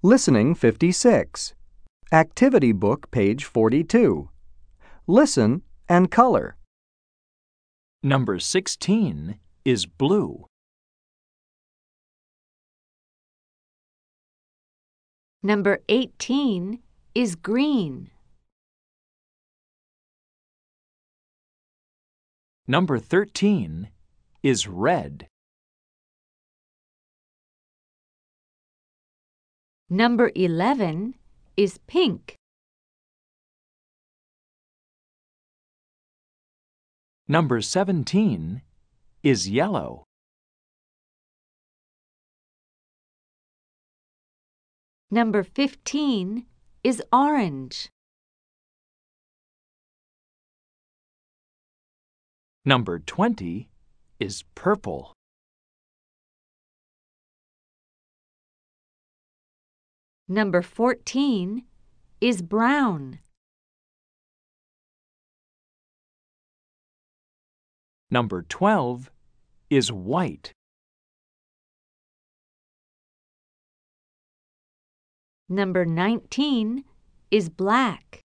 Listening 56. Activity book, page 42. Listen and color. Number 16 is blue. Number 18 is green. Number 13 is red. Number 11 is pink. Number 17 is yellow. Number 15 is orange. Number 20 is purple. Number 14 is brown. Number 12 is white. Number 19 is black.